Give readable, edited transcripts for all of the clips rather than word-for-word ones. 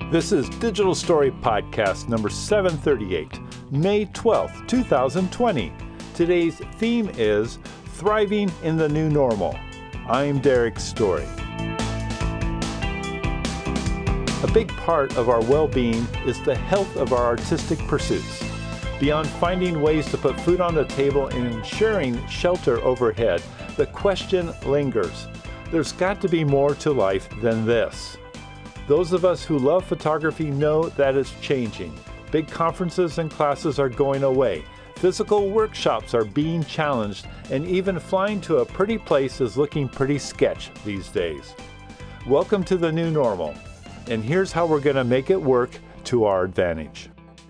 This is Digital Story Podcast number 738, May 12th, 2020. Today's theme is Thriving in the New Normal. I'm Derek Story. A big part of our well-being is the health of our artistic pursuits. Beyond finding ways to put food on the table and ensuring shelter overhead, the question lingers. There's got to be more to life than this. Those of us who love photography know that it's changing. Big conferences and classes are going away. Physical workshops are being challenged, and even flying to a pretty place is looking pretty sketch these days. Welcome to the new normal, and here's how we're going to make it work to our advantage.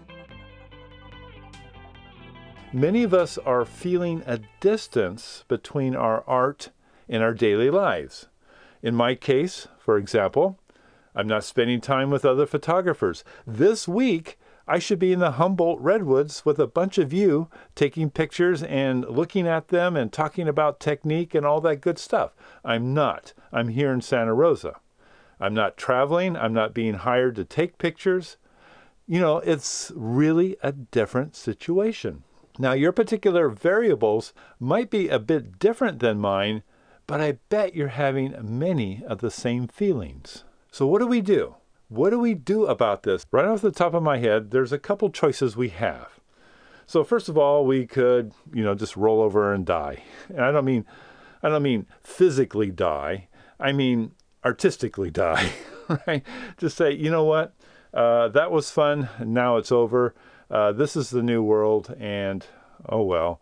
Many of us are feeling a distance between our art and our daily lives. In my case, for example, I'm not spending time with other photographers. This week, I should be in the Humboldt Redwoods with a bunch of you taking pictures and looking at them and talking about technique and all that good stuff. I'm not. I'm here in Santa Rosa. I'm not traveling. I'm not being hired to take pictures. You know, it's really a different situation. Now, your particular variables might be a bit different than mine, but I bet you're having many of the same feelings. So what do we do? What do we do about this? Right off the top of my head, there's a couple choices we have. So first of all, we could, just roll over and die. And I don't mean physically die. I mean artistically die, right? Just say, you know what? That was fun. Now it's over. This is the new world, and oh well.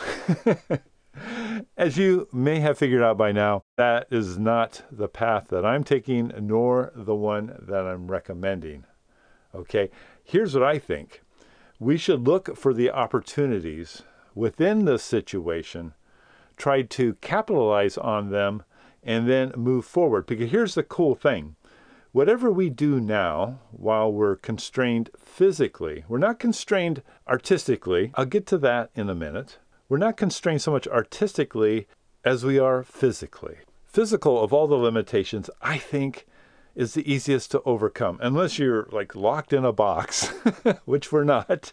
As you may have figured out by now, that is not the path that I'm taking, nor the one that I'm recommending. Okay, here's what I think. We should look for the opportunities within this situation, try to capitalize on them, and then move forward. Because here's the cool thing. Whatever we do now, while we're constrained physically, we're not constrained artistically. I'll get to that in a minute. We're not constrained so much artistically as we are physically. Physical, of all the limitations, I think is the easiest to overcome. Unless you're like locked in a box, which we're not.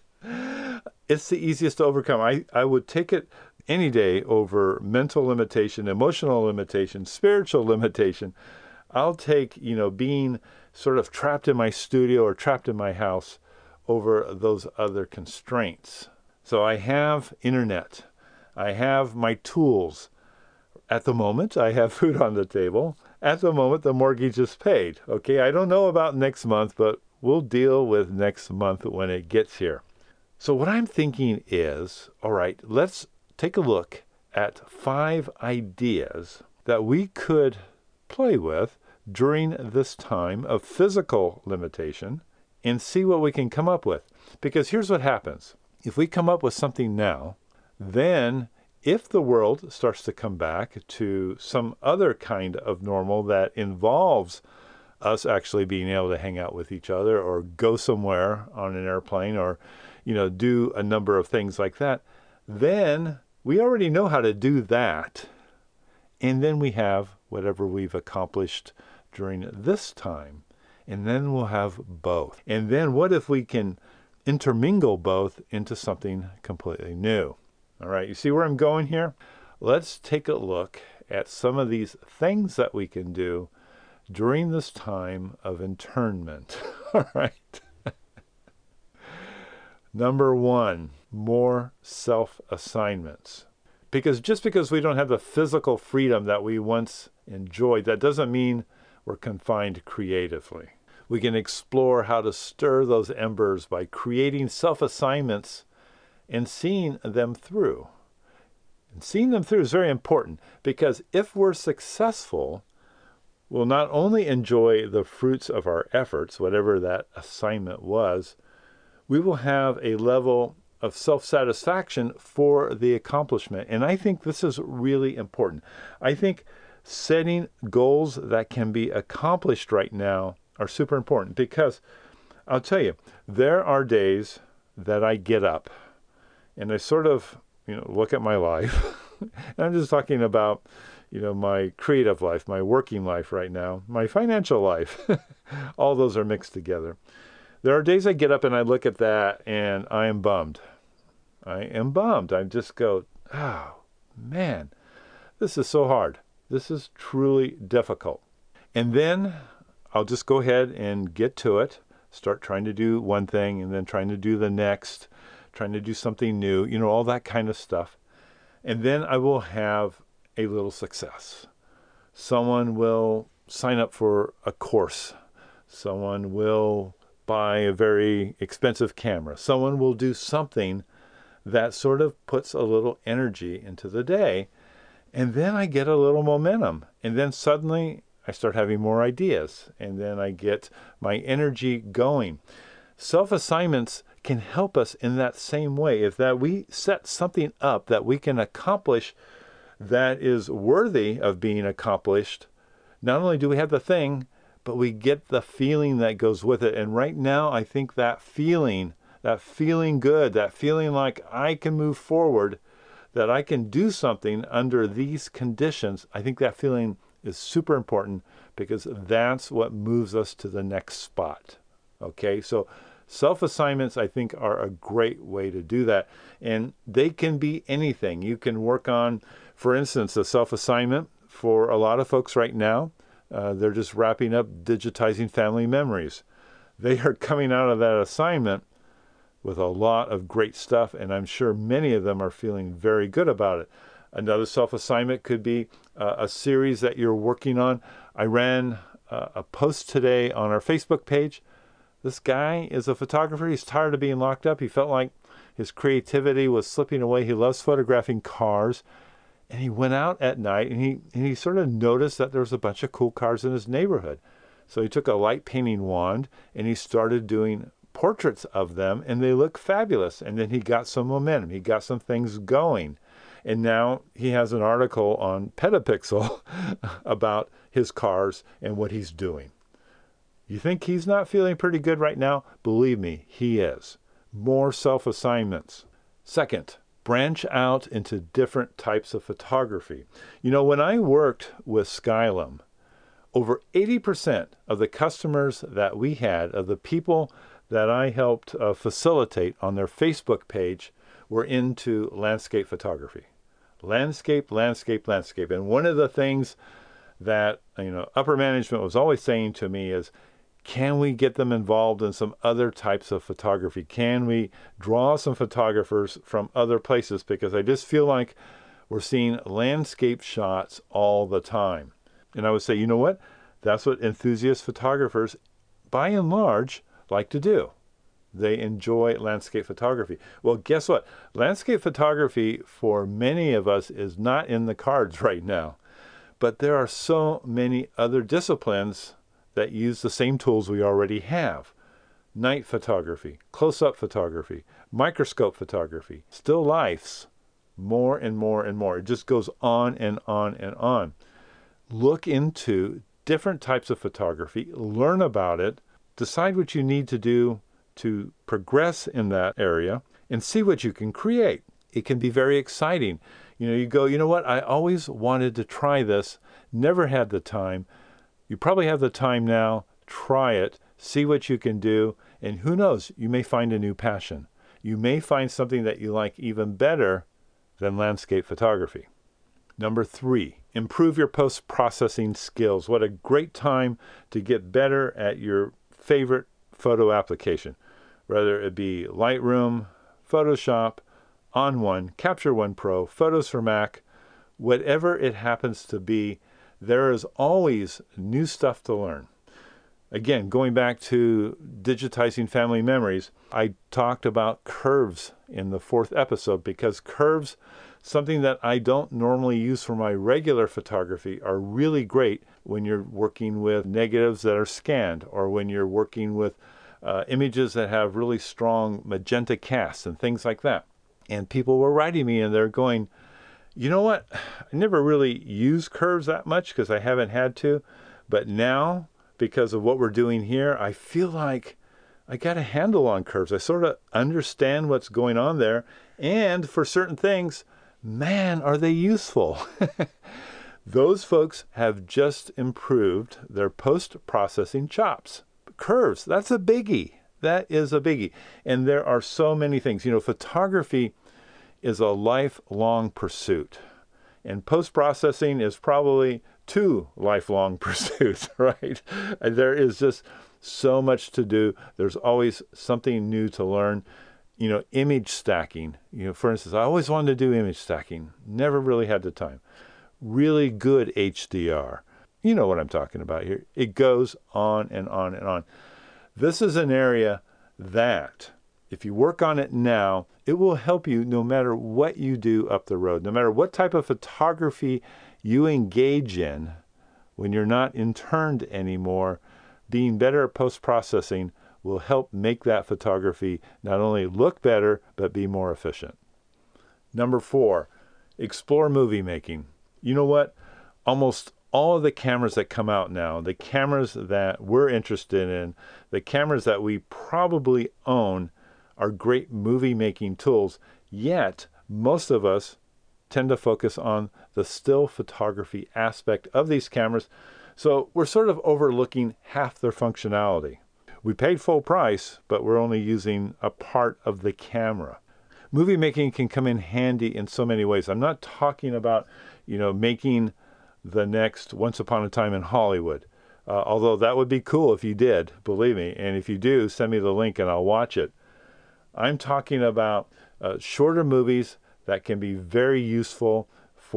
It's the easiest to overcome. I would take it any day over mental limitation, emotional limitation, spiritual limitation. I'll take, being sort of trapped in my studio or trapped in my house over those other constraints. So I have internet. I have my tools. At the moment, I have food on the table. At the moment, the mortgage is paid. Okay, I don't know about next month, but we'll deal with next month when it gets here. So what I'm thinking is, all right, let's take a look at 5 ideas that we could play with during this time of physical limitation and see what we can come up with. Because here's what happens. If we come up with something now, then if the world starts to come back to some other kind of normal that involves us actually being able to hang out with each other or go somewhere on an airplane or, do a number of things like that, then we already know how to do that. And then we have whatever we've accomplished during this time. And then we'll have both. And then what if we can intermingle both into something completely new? All right, you see where I'm going here? Let's take a look at some of these things that we can do during this time of internment. All right. Number 1, more self-assignments. Because just because we don't have the physical freedom that we once enjoyed, that doesn't mean we're confined creatively. We can explore how to stir those embers by creating self-assignments and seeing them through. And seeing them through is very important because if we're successful, we'll not only enjoy the fruits of our efforts, whatever that assignment was, we will have a level of self-satisfaction for the accomplishment. And I think this is really important. I think setting goals that can be accomplished right now are super important because I'll tell you, there are days that I get up and I sort of, look at my life And I'm just talking about, my creative life, my working life right now, my financial life. All those are mixed together. There are days I get up and I look at that and I am bummed. I am bummed. I just go, oh, man, this is so hard. This is truly difficult. And then I'll just go ahead and get to it, start trying to do one thing and then trying to do the next, trying to do something new, all that kind of stuff. And then I will have a little success. Someone will sign up for a course. Someone will buy a very expensive camera. Someone will do something that sort of puts a little energy into the day. And then I get a little momentum. And then suddenly I start having more ideas. And then I get my energy going. Self-assignments can help us in that same way. If that we set something up that we can accomplish that is worthy of being accomplished, not only do we have the thing, but we get the feeling that goes with it. And right now, I think that feeling good, that feeling like I can move forward, that I can do something under these conditions, I think that feeling is super important because that's what moves us to the next spot. Okay, so self-assignments, I think, are a great way to do that. And they can be anything. You can work on, for instance, a self-assignment for a lot of folks right now. They're just wrapping up digitizing family memories. They are coming out of that assignment with a lot of great stuff, and I'm sure many of them are feeling very good about it. Another self-assignment could be a series that you're working on. I ran a post today on our Facebook page. This guy is a photographer. He's tired of being locked up. He felt like his creativity was slipping away. He loves photographing cars. And he went out at night and he sort of noticed that there was a bunch of cool cars in his neighborhood. So he took a light painting wand and he started doing portraits of them, and they look fabulous. And then he got some momentum. He got some things going. And now he has an article on Petapixel about his cars and what he's doing. You think he's not feeling pretty good right now? Believe me, he is. More self-assignments. Second, branch out into different types of photography. When I worked with Skylum, over 80% of the customers that we had, of the people that I helped facilitate on their Facebook page, were into landscape photography. Landscape. And one of the things that upper management was always saying to me is, can we get them involved in some other types of photography? Can we draw some photographers from other places? Because I just feel like we're seeing landscape shots all the time. And I would say, you know what? That's what enthusiast photographers, by and large, like to do. They enjoy landscape photography. Well, guess what? Landscape photography for many of us is not in the cards right now. But there are so many other disciplines that use the same tools we already have. Night photography, close-up photography, microscope photography, still lifes, more and more and more. It just goes on and on and on. Look into different types of photography, learn about it, decide what you need to do to progress in that area, and see what you can create. It can be very exciting. You go, you know what, I always wanted to try this, never had the time. You probably have the time now. Try it, see what you can do, and who knows, you may find a new passion. You may find something that you like even better than landscape photography. Number 3, improve your post-processing skills. What a great time to get better at your favorite photo application, whether it be Lightroom, Photoshop, ON1, Capture One Pro, Photos for Mac, whatever it happens to be. There is always new stuff to learn. Again, going back to digitizing family memories, I talked about curves in the 4th episode because curves, something that I don't normally use for my regular photography, are really great when you're working with negatives that are scanned or when you're working with images that have really strong magenta casts and things like that. And people were writing me and they're going, you know what? I never really use curves that much because I haven't had to. But now, because of what we're doing here, I feel like I got a handle on curves. I sort of understand what's going on there. And for certain things, man, are they useful. Those folks have just improved their post-processing chops. Curves, that's a biggie. That is a biggie. And there are so many things. Photography is a lifelong pursuit. And post-processing is probably 2 lifelong pursuits, right? There is just so much to do. There's always something new to learn. Image stacking. For instance, I always wanted to do image stacking. Never really had the time. Really good HDR. You know what I'm talking about here. It goes on and on and on. This is an area that, if you work on it now, it will help you no matter what you do up the road. No matter what type of photography you engage in when you're not interned anymore, being better at post-processing will help make that photography not only look better, but be more efficient. Number 4, explore movie making. You know what? Almost all of the cameras that come out now, the cameras that we're interested in, the cameras that we probably own, are great movie making tools, yet most of us tend to focus on the still photography aspect of these cameras, so we're sort of overlooking half their functionality. We paid full price, but we're only using a part of the camera. Movie making can come in handy in so many ways. I'm not talking about, making the next Once Upon a Time in Hollywood, although that would be cool if you did, believe me, and if you do, send me the link and I'll watch it. I'm talking about shorter movies that can be very useful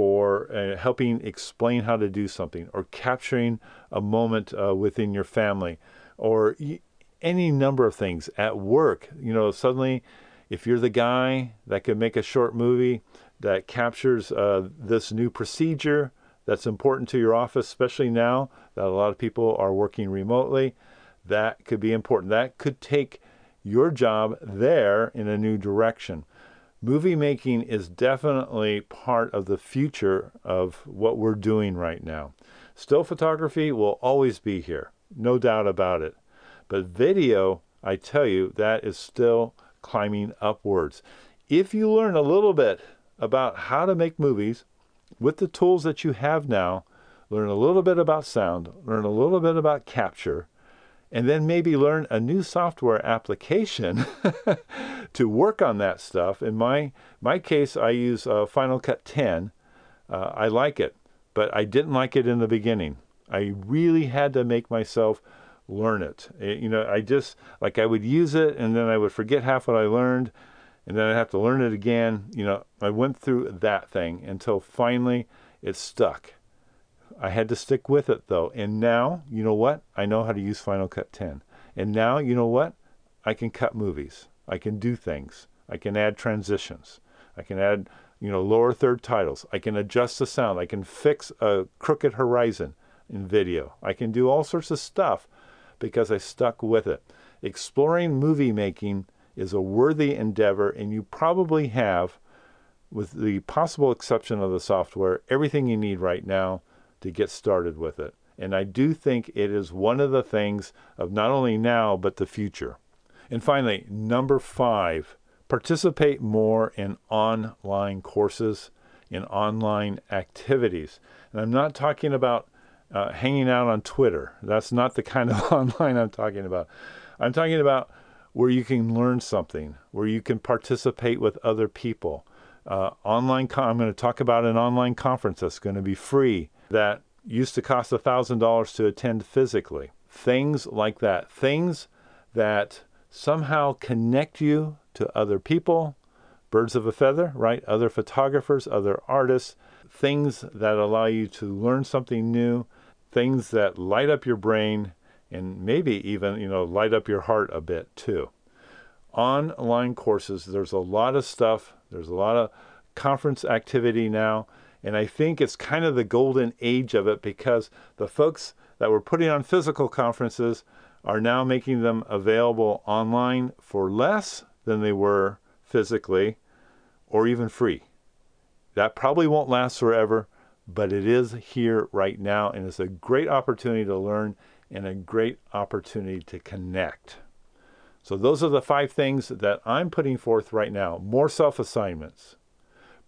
for helping explain how to do something, or capturing a moment within your family, or any number of things at work. Suddenly, if you're the guy that can make a short movie that captures this new procedure that's important to your office, especially now that a lot of people are working remotely, that could be important. That could take your job there in a new direction. Movie making is definitely part of the future of what we're doing right now. Still photography will always be here, no doubt about it. But video, I tell you, that is still climbing upwards. If you learn a little bit about how to make movies with the tools that you have now, learn a little bit about sound, learn a little bit about capture, and then maybe learn a new software application to work on that stuff. In my case, I use Final Cut 10. I like it, but I didn't like it in the beginning. I really had to make myself learn it. I would use it, and then I would forget half what I learned, and then I'd have to learn it again. I went through that thing until finally it stuck. I had to stick with it, though. And now, you know what? I know how to use Final Cut 10. And now, you know what? I can cut movies. I can do things. I can add transitions. I can add, lower third titles. I can adjust the sound. I can fix a crooked horizon in video. I can do all sorts of stuff because I stuck with it. Exploring movie making is a worthy endeavor, and you probably have, with the possible exception of the software, everything you need right now to get started with it. And I do think it is one of the things of not only now, but the future. And finally, number 5, participate more in online courses, in online activities. And I'm not talking about hanging out on Twitter. That's not the kind of online I'm talking about. I'm talking about where you can learn something, where you can participate with other people. I'm going to talk about an online conference that's going to be free, that used to cost $1,000 to attend physically. Things like that. Things that somehow connect you to other people, birds of a feather, right? Other photographers, other artists. Things that allow you to learn something new. Things that light up your brain and maybe even, light up your heart a bit too. Online courses, there's a lot of stuff. There's a lot of conference activity now. And I think it's kind of the golden age of it, because the folks that were putting on physical conferences are now making them available online for less than they were physically, or even free. That probably won't last forever, but it is here right now, and it's a great opportunity to learn and a great opportunity to connect. So those are the 5 things that I'm putting forth right now. More self-assignments.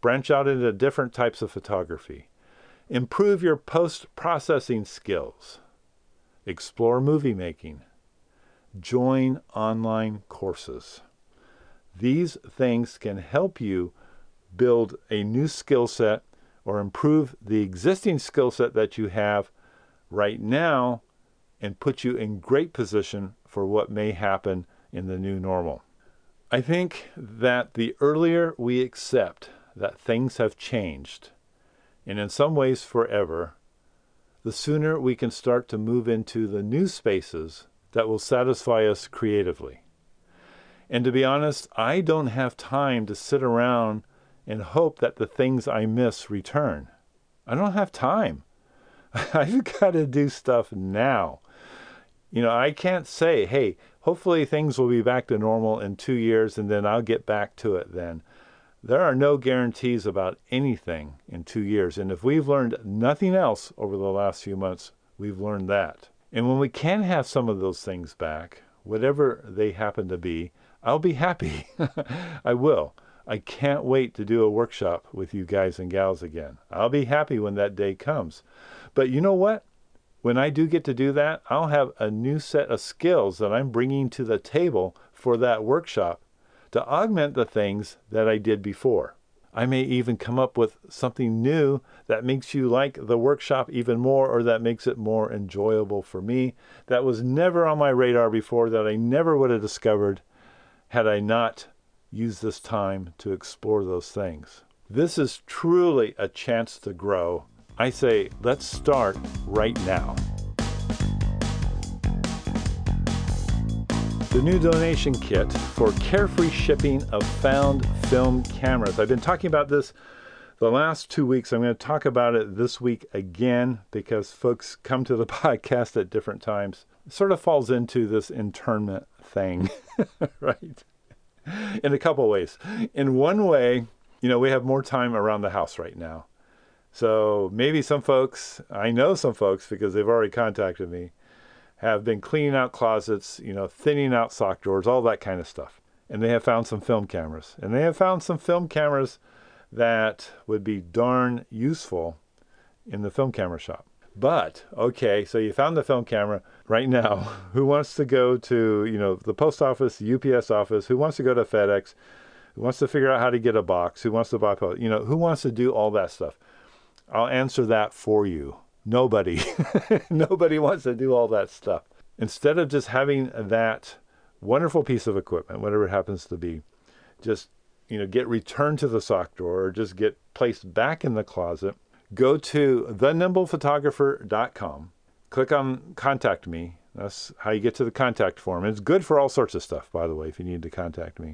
Branch out into different types of photography. Improve your post-processing skills. Explore movie making. Join online courses. These things can help you build a new skill set or improve the existing skill set that you have right now and put you in great position for what may happen in the new normal. I think that the earlier we accept that things have changed, and in some ways forever, the sooner we can start to move into the new spaces that will satisfy us creatively. And to be honest, I don't have time to sit around and hope that the things I miss return. I don't have time. I've got to do stuff now. I can't say, hey, hopefully things will be back to normal in 2 years and then I'll get back to it then. There are no guarantees about anything in 2 years. And if we've learned nothing else over the last few months, we've learned that. And when we can have some of those things back, whatever they happen to be, I'll be happy. I will. I can't wait to do a workshop with you guys and gals again. I'll be happy when that day comes. But you know what? When I do get to do that, I'll have a new set of skills that I'm bringing to the table for that workshop to augment the things that I did before. I may even come up with something new that makes you like the workshop even more, or that makes it more enjoyable for me, that was never on my radar before, that I never would have discovered had I not used this time to explore those things. This is truly a chance to grow. I say, let's start right now. The new donation kit for carefree shipping of found film cameras. I've been talking about this the last 2 weeks. I'm going to talk about it this week again because folks come to the podcast at different times. It sort of falls into this internment thing, right? In a couple ways. In one way, we have more time around the house right now. So maybe some folks, I know some folks because they've already contacted me, have been cleaning out closets, thinning out sock drawers, all that kind of stuff. And they have found some film cameras. And they have found some film cameras that would be darn useful in the film camera shop. But, okay, so you found the film camera. Right now, who wants to go to, the post office, the UPS office? Who wants to go to FedEx? Who wants to figure out how to get a box? Who wants to buy, who wants to do all that stuff? I'll answer that for you. Nobody. Nobody wants to do all that stuff. Instead of just having that wonderful piece of equipment, whatever it happens to be, just, get returned to the sock drawer or just get placed back in the closet, go to thenimbblephotographer.com, click on Contact Me. That's how you get to the contact form. It's good for all sorts of stuff, by the way, if you need to contact me.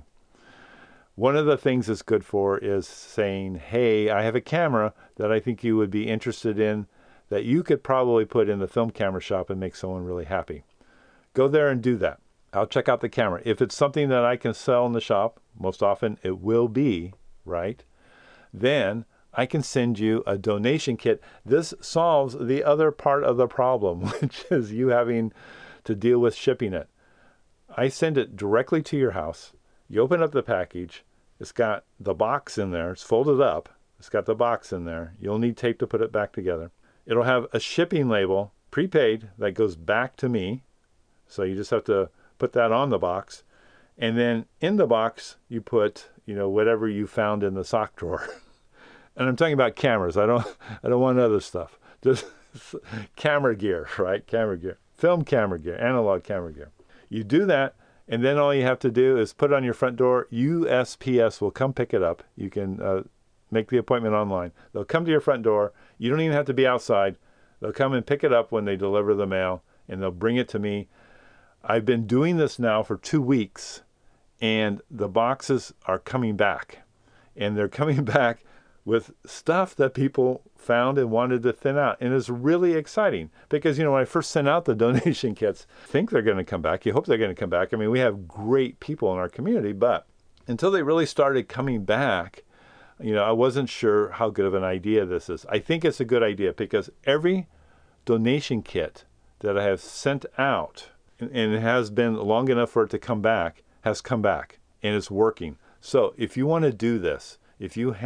One of the things it's good for is saying, hey, I have a camera that I think you would be interested in that you could probably put in the film camera shop and make someone really happy. Go there and do that. I'll check out the camera. If it's something that I can sell in the shop, most often it will be, right? Then I can send you a donation kit. This solves the other part of the problem, which is you having to deal with shipping it. I send it directly to your house. You open up the package. It's got the box in there. It's folded up. It's got the box in there. You'll need tape to put it back together. It'll have a shipping label, prepaid, that goes back to me. So you just have to put that on the box. And then in the box, you put, whatever you found in the sock drawer. And I'm talking about cameras. I don't want other stuff. Just camera gear, right? Camera gear. Film camera gear, analog camera gear. You do that. And then all you have to do is put it on your front door. USPS will come pick it up. You can make the appointment online. They'll come to your front door. You don't even have to be outside. They'll come and pick it up when they deliver the mail, and they'll bring it to me. I've been doing this now for 2 weeks, and the boxes are coming back. And they're coming back with stuff that people found and wanted to thin out. And it's really exciting because, when I first sent out the donation kits, I think they're going to come back. You hope they're going to come back. I mean, we have great people in our community, but until they really started coming back, I wasn't sure how good of an idea this is. I think it's a good idea because every donation kit that I have sent out, and it has been long enough for it to come back, has come back and it's working. So if you want to do this, if you have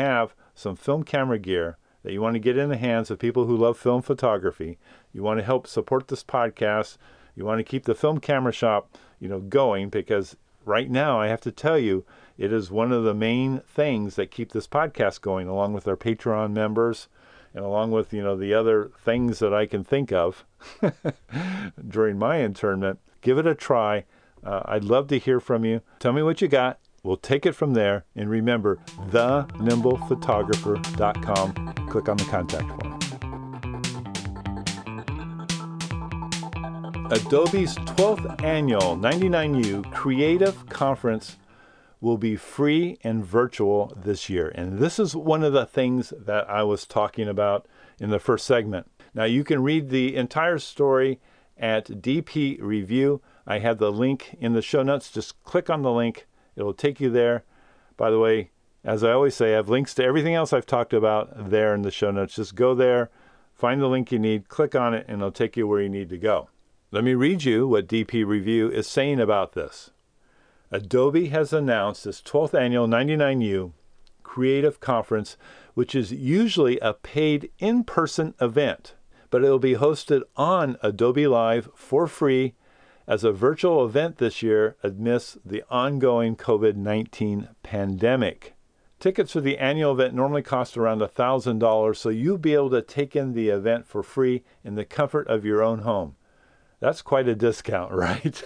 some film camera gear that you want to get in the hands of people who love film photography, you want to help support this podcast, you want to keep the film camera shop, going, because right now I have to tell you, it is one of the main things that keep this podcast going, along with our Patreon members and along with, the other things that I can think of during my internment. Give it a try. I'd love to hear from you. Tell me what you got. We'll take it from there. And remember, thenimble.photographer.com. Click on the contact form. Adobe's 12th annual 99U Creative Conference will be free and virtual this year. And this is one of the things that I was talking about in the first segment. Now, you can read the entire story at DP Review. I have the link in the show notes. Just click on the link. It'll take you there. By the way, as I always say, I have links to everything else I've talked about there in the show notes. Just go there, find the link you need, click on it, and it'll take you where you need to go. Let me read you what DP Review is saying about this. Adobe has announced its 12th annual 99U Creative Conference, which is usually a paid in-person event, but it will be hosted on Adobe Live for free as a virtual event this year amidst the ongoing COVID-19 pandemic. Tickets for the annual event normally cost around $1,000, so you'll be able to take in the event for free in the comfort of your own home. That's quite a discount, right?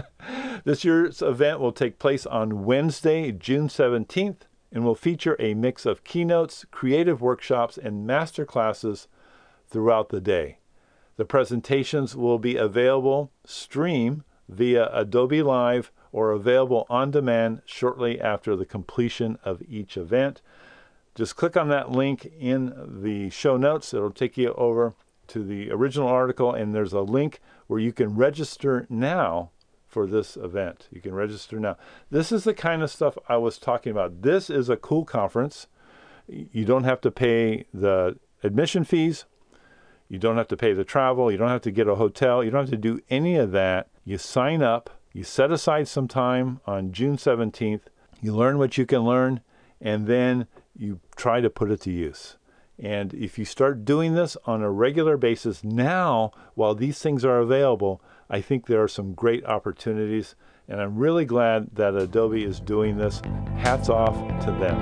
This year's event will take place on Wednesday, June 17th, and will feature a mix of keynotes, creative workshops, and master classes throughout the day. The presentations will be available stream via Adobe Live or available on demand shortly after the completion of each event. Just click on that link in the show notes. It'll take you over to the original article, and there's a link where you can register now for this event. You can register now. This is the kind of stuff I was talking about. This is a cool conference. You don't have to pay the admission fees. You don't have to pay the travel. You don't have to get a hotel. You don't have to do any of that. You sign up. You set aside some time on June 17th. You learn what you can learn, and then you try to put it to use. And if you start doing this on a regular basis now, while these things are available, I think there are some great opportunities. And I'm really glad that Adobe is doing this. Hats off to them.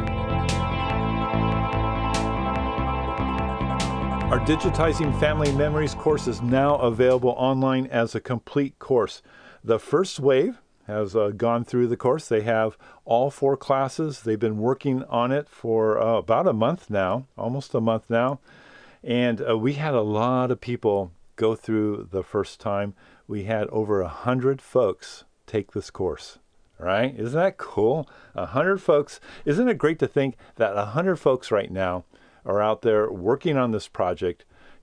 Our Digitizing Family Memories course is now available online as a complete course. The first wave has gone through the course. They have all 4 classes. They've been working on it for about a month now, almost a month now. And we had a lot of people go through the first time. We had over 100 folks take this course, right? Isn't that cool? 100 folks. Isn't it great to think that 100 folks right now are out there working on this project,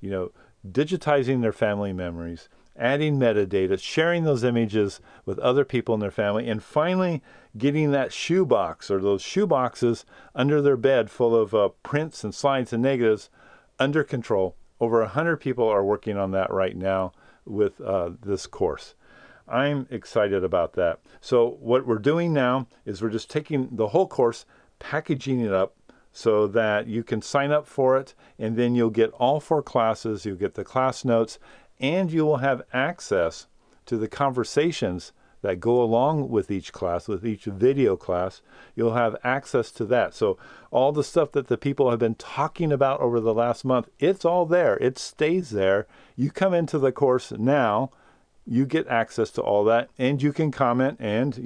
digitizing their family memories, adding metadata, sharing those images with other people in their family, and finally getting that shoebox or those shoe boxes under their bed full of prints and slides and negatives under control. Over 100 people are working on that right now with this course. I'm excited about that. So what we're doing now is we're just taking the whole course, packaging it up so that you can sign up for it, and then you'll get all 4 classes, you'll get the class notes, and you will have access to the conversations that go along with each class, with each video class. You'll have access to that. So all the stuff that the people have been talking about over the last month, it's all there. It stays there. You come into the course now, you get access to all that, and you can comment, and,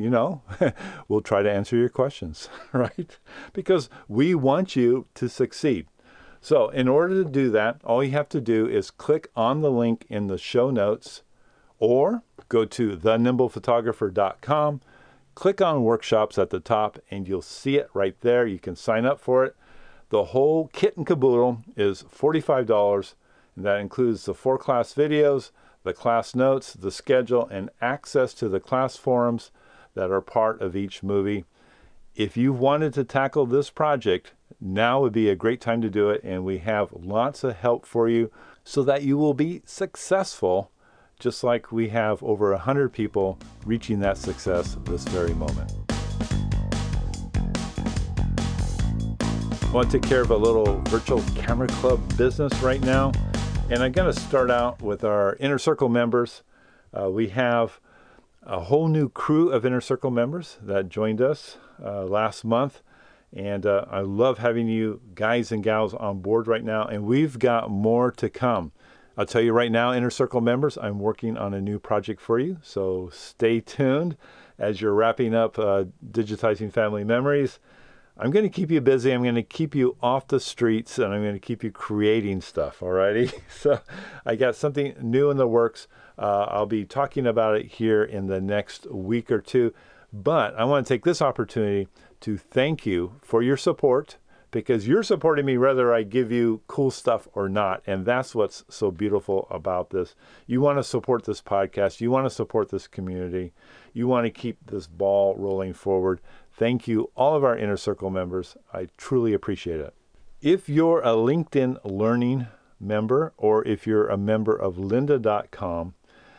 we'll try to answer your questions, right? Because we want you to succeed. So in order to do that, all you have to do is click on the link in the show notes or go to thenimble.photographer.com, click on workshops at the top, and you'll see it right there. You can sign up for it. The whole kit and caboodle is $45, and that includes the 4 class videos, the class notes, the schedule, and access to the class forums that are part of each movie. If you wanted to tackle this project, now would be a great time to do it, and we have lots of help for you so that you will be successful, just like we have over 100 people reaching that success this very moment. I want to take care of a little virtual camera club business right now. And I'm going to start out with our Inner Circle members. We have a whole new crew of Inner Circle members that joined us last month. And I love having you guys and gals on board right now. And we've got more to come. I'll tell you right now, Inner Circle members, I'm working on a new project for you. So stay tuned as you're wrapping up Digitizing Family Memories. I'm going to keep you busy. I'm going to keep you off the streets, and I'm going to keep you creating stuff, all righty? So I got something new in the works. I'll be talking about it here in the next week or two. But I want to take this opportunity to thank you for your support, because you're supporting me whether I give you cool stuff or not. And that's what's so beautiful about this. You want to support this podcast. You want to support this community. You want to keep this ball rolling forward. Thank you, all of our Inner Circle members. I truly appreciate it. If you're a LinkedIn Learning member, or if you're a member of lynda.com,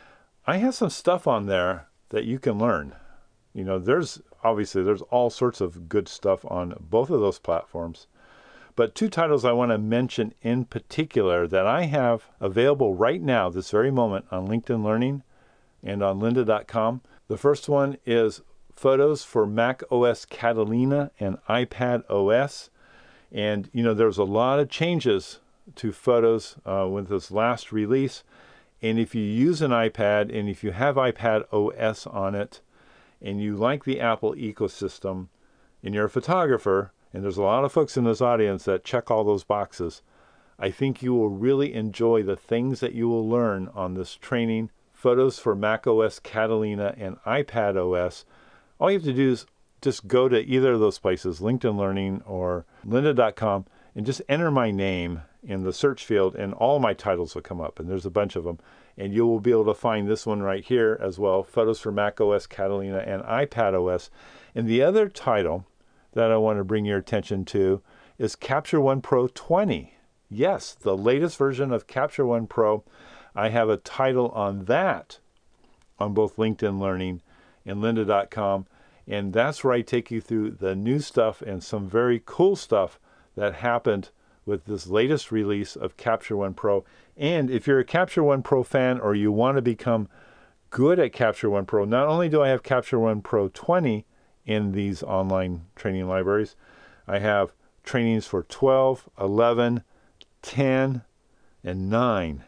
I have some stuff on there that you can learn. You know, there's all sorts of good stuff on both of those platforms. But two titles I want to mention in particular that I have available right now, this very moment, on LinkedIn Learning and on lynda.com. The first one is Photos for Mac OS Catalina and iPad OS. And, you know, there's a lot of changes to Photos with this last release. And if you use an iPad and if you have iPad OS on it, and you like the Apple ecosystem, and you're a photographer, and there's a lot of folks in this audience that check all those boxes, I think you will really enjoy the things that you will learn on this training, Photos for Mac OS Catalina and iPad OS. All you have to do is just go to either of those places, LinkedIn Learning or lynda.com, and just enter my name in the search field, and all my titles will come up, and there's a bunch of them. And you will be able to find this one right here as well, Photos for Mac OS Catalina and iPad OS. And the other title that I want to bring your attention to is Capture One Pro 20. Yes, the latest version of Capture One Pro. I have a title on that on both LinkedIn Learning and lynda.com. And that's where I take you through the new stuff and some very cool stuff that happened with this latest release of Capture One Pro. And if you're a Capture One Pro fan, or you want to become good at Capture One Pro, not only do I have Capture One Pro 20 in these online training libraries, I have trainings for 12, 11, 10, and 9.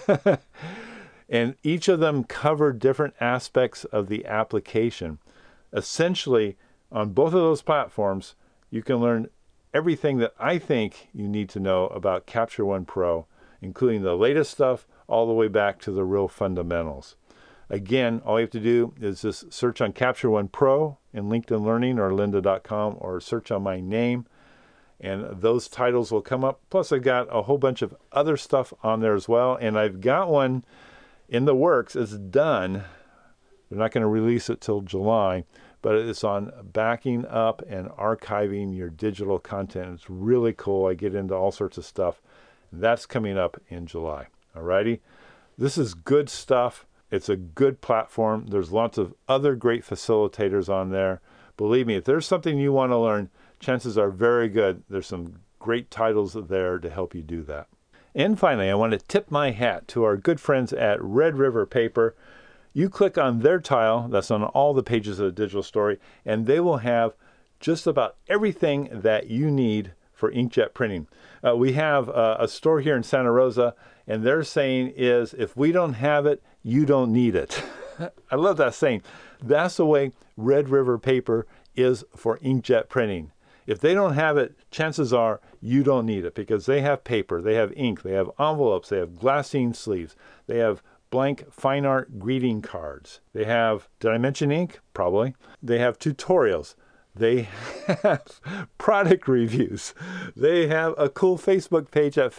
And each of them cover different aspects of the application. Essentially, on both of those platforms, you can learn everything that I think you need to know about Capture One Pro, including the latest stuff all the way back to the real fundamentals. Again, all you have to do is just search on Capture One Pro in LinkedIn Learning or lynda.com, or search on my name, and those titles will come up. Plus, I've got a whole bunch of other stuff on there as well, and I've got one in the works. It's done. They're not going to release it till July, but it's on backing up and archiving your digital content. It's really cool. I get into all sorts of stuff. That's coming up in July. Alrighty? This is good stuff. It's a good platform. There's lots of other great facilitators on there. Believe me, if there's something you want to learn, chances are very good there's some great titles there to help you do that. And finally, I want to tip my hat to our good friends at Red River Paper. You click on their tile, that's on all the pages of the digital story, and they will have just about everything that you need for inkjet printing. We have a store here in Santa Rosa, and their saying is, if we don't have it, you don't need it. I love that saying. That's the way Red River Paper is for inkjet printing. If they don't have it, chances are you don't need it, because they have paper, they have ink, they have envelopes, they have glassine sleeves, they have blank fine art greeting cards. They have, did I mention ink? Probably. They have tutorials. They have product reviews. They have a cool Facebook page at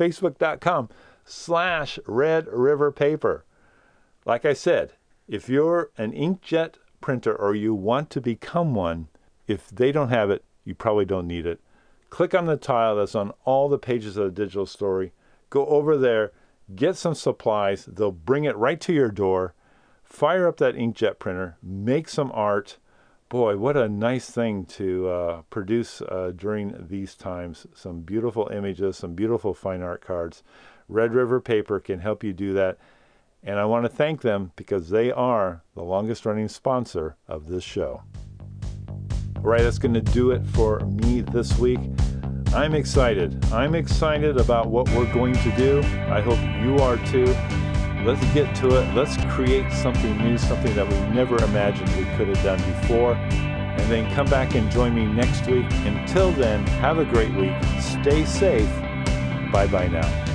facebook.com/Red River Paper. Like I said, if you're an inkjet printer or you want to become one, if they don't have it, you probably don't need it. Click on the tile that's on all the pages of the digital story. Go over there. Get some supplies. They'll bring it right to your door. Fire up that inkjet printer. Make some art. Boy, what a nice thing to produce during these times. Some beautiful images, some beautiful fine art cards. Red River Paper can help you do that. And I want to thank them because they are the longest running sponsor of this show. All right, that's going to do it for me this week. I'm excited. I'm excited about what we're going to do. I hope you are too. Let's get to it. Let's create something new, something that we never imagined we could have done before. And then come back and join me next week. Until then, have a great week. Stay safe. Bye-bye now.